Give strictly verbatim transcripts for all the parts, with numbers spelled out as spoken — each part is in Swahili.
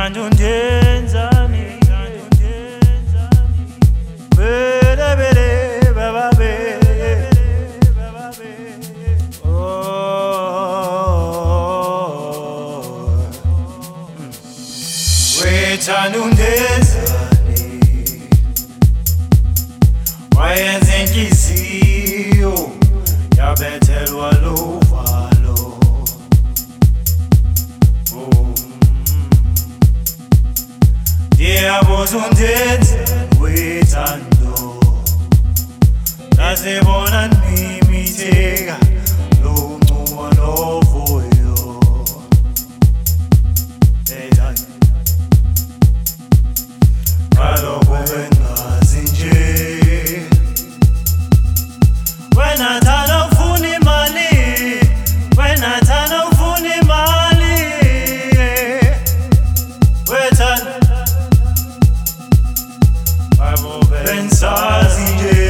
Wethanda undenzani, bele bele baba bele, oh. Wethanda undenzani, wayenza inhliziyo yabethelwa luvalo. Ndiyabuza undenzani wethando, ngazibona nimitheka luncumo novuyo. Ethando ngalokho bengazi nje, wena thanda ufuna imali, wena thanda ufuna imali, wethando bensazi nje,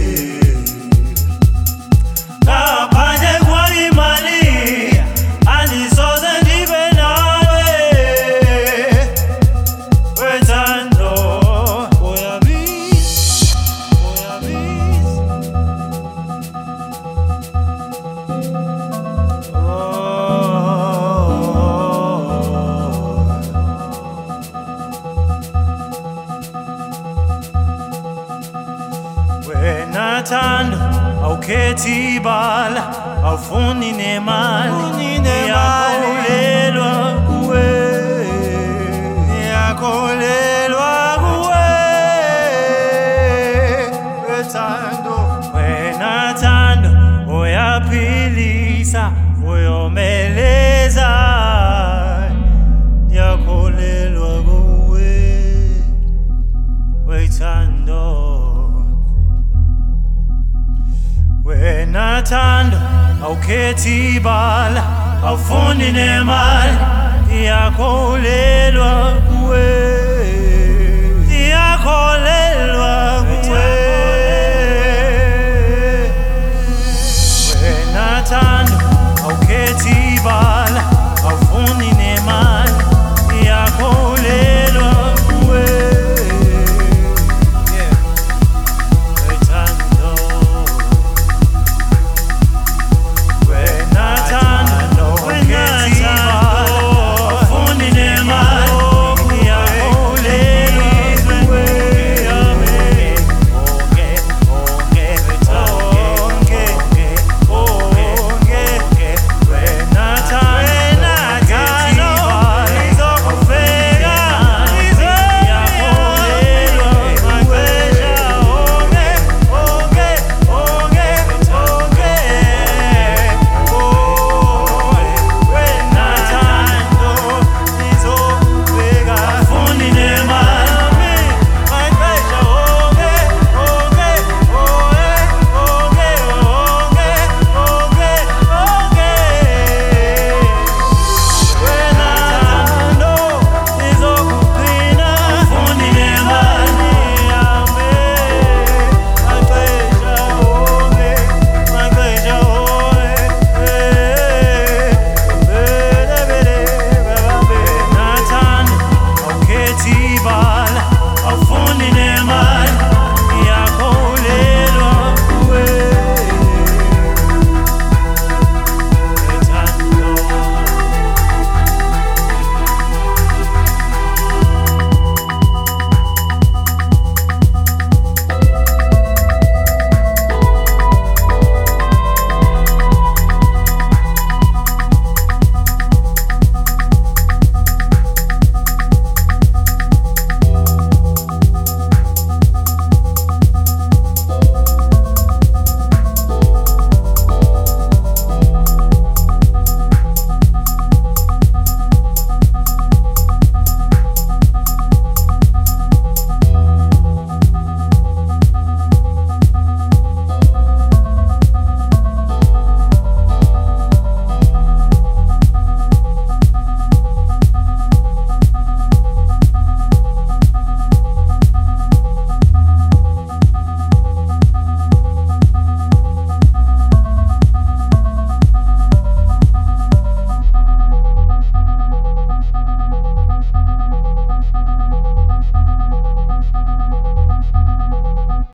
ngaphandle kwayimali andisoze ndibe nawe. Wethando uyabiza, uyabiza, wena thando awukhethi ibala, awufuni nemali, ngiyakholelwa kuwe, ngiyakholelwa kuwe. Wethando, wena thando uyaphilisa, uyomeleza, ngiyakholelwa kuwe. Wethando, wena thando awukhethi ibala, awufuni nemali, ngiyakholelwa kuwe, ngiyakholelwa kuwe. Wena thando awukhethi ibala.